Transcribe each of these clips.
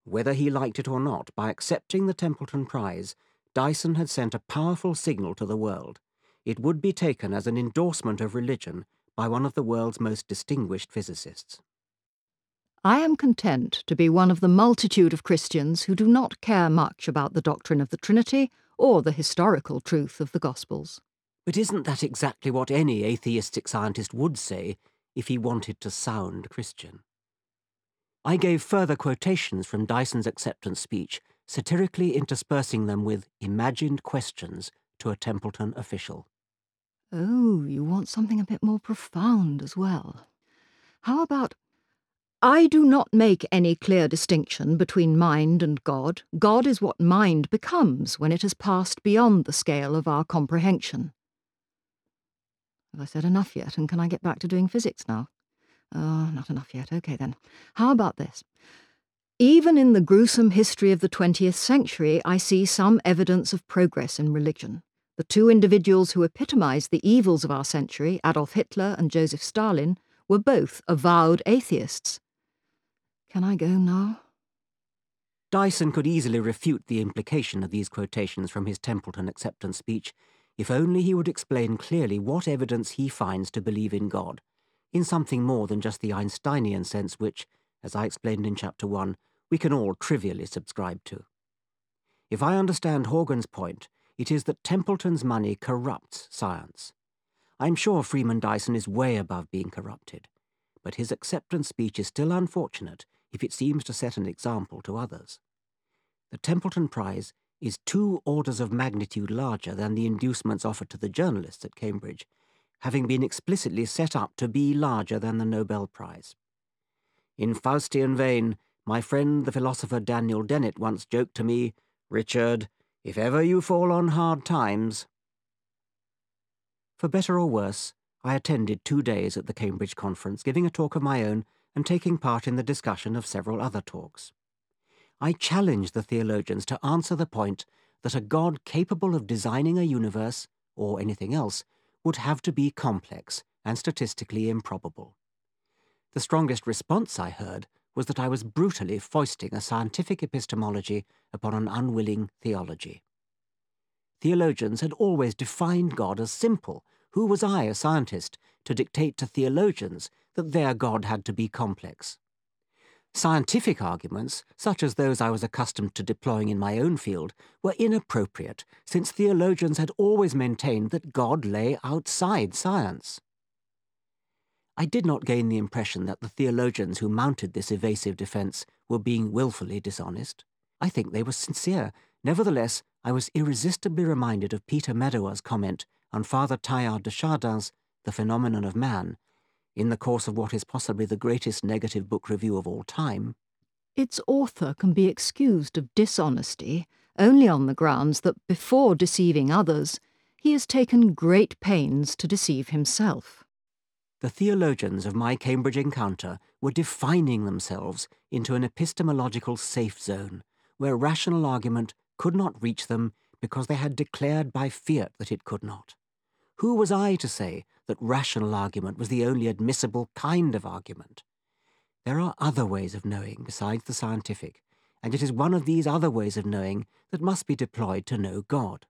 Whether he liked it or not, by accepting the Templeton Prize, Dyson had sent a powerful signal to the world. It would be taken as an endorsement of religion by one of the world's most distinguished physicists. I am content to be one of the multitude of Christians who do not care much about the doctrine of the Trinity or the historical truth of the Gospels. But isn't that exactly what any atheistic scientist would say if he wanted to sound Christian? I gave further quotations from Dyson's acceptance speech, satirically interspersing them with imagined questions to a Templeton official. Oh, you want something a bit more profound as well. How about, I do not make any clear distinction between mind and God. God is what mind becomes when it has passed beyond the scale of our comprehension. Have I said enough yet, and can I get back to doing physics now? Not enough yet. Okay, then. How about this? Even in the gruesome history of the 20th century, I see some evidence of progress in religion. The two individuals who epitomized the evils of our century, Adolf Hitler and Joseph Stalin, were both avowed atheists. Can I go now? Dyson could easily refute the implication of these quotations from his Templeton acceptance speech, if only he would explain clearly what evidence he finds to believe in God, in something more than just the Einsteinian sense which, as I explained in Chapter 1, we can all trivially subscribe to. If I understand Horgan's point, it is that Templeton's money corrupts science. I'm sure Freeman Dyson is way above being corrupted, but his acceptance speech is still unfortunate if it seems to set an example to others. The Templeton Prize is 2 orders of magnitude larger than the inducements offered to the journalists at Cambridge, having been explicitly set up to be larger than the Nobel Prize. In Faustian vein, my friend the philosopher Daniel Dennett once joked to me, "Richard, if ever you fall on hard times..." For better or worse, I attended 2 days at the Cambridge conference, giving a talk of my own and taking part in the discussion of several other talks. I challenged the theologians to answer the point that a God capable of designing a universe, or anything else, would have to be complex and statistically improbable. The strongest response I heard was that I was brutally foisting a scientific epistemology upon an unwilling theology. Theologians had always defined God as simple. Who was I, a scientist, to dictate to theologians that their God had to be complex? Scientific arguments, such as those I was accustomed to deploying in my own field, were inappropriate, since theologians had always maintained that God lay outside science. I did not gain the impression that the theologians who mounted this evasive defence were being willfully dishonest. I think they were sincere. Nevertheless, I was irresistibly reminded of Peter Medawar comment on Father Teilhard de Chardin's The Phenomenon of Man, in the course of what is possibly the greatest negative book review of all time. Its author can be excused of dishonesty only on the grounds that before deceiving others, he has taken great pains to deceive himself. The theologians of my Cambridge encounter were defining themselves into an epistemological safe zone, where rational argument could not reach them because they had declared by fiat that it could not. Who was I to say that rational argument was the only admissible kind of argument? There are other ways of knowing besides the scientific, and it is one of these other ways of knowing that must be deployed to know God.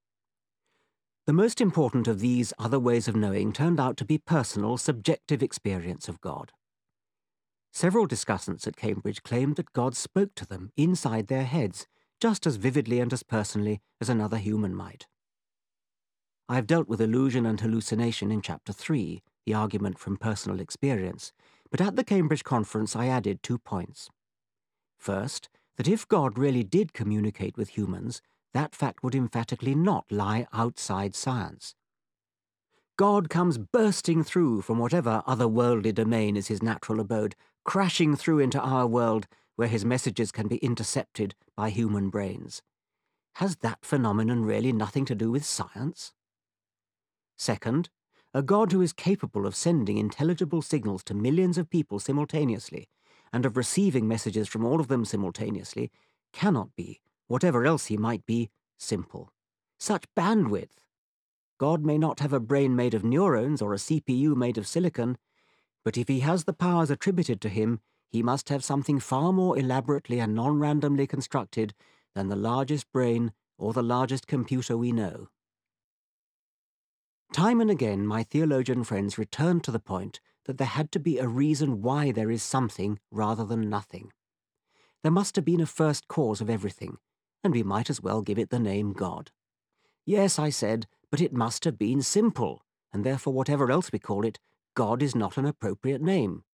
The most important of these other ways of knowing turned out to be personal, subjective experience of God. Several discussants at Cambridge claimed that God spoke to them inside their heads, just as vividly and as personally as another human might. I have dealt with illusion and hallucination in Chapter 3, the argument from personal experience, but at the Cambridge conference I added 2 points. First, that if God really did communicate with humans, that fact would emphatically not lie outside science. God comes bursting through from whatever otherworldly domain is his natural abode, crashing through into our world where his messages can be intercepted by human brains. Has that phenomenon really nothing to do with science? Second, a God who is capable of sending intelligible signals to millions of people simultaneously, and of receiving messages from all of them simultaneously, cannot be, whatever else he might be, simple. Such bandwidth! God may not have a brain made of neurons or a CPU made of silicon, but if he has the powers attributed to him, he must have something far more elaborately and non-randomly constructed than the largest brain or the largest computer we know. Time and again, my theologian friends returned to the point that there had to be a reason why there is something rather than nothing. There must have been a first cause of everything, and we might as well give it the name God. Yes, I said, but it must have been simple, and therefore whatever else we call it, God is not an appropriate name.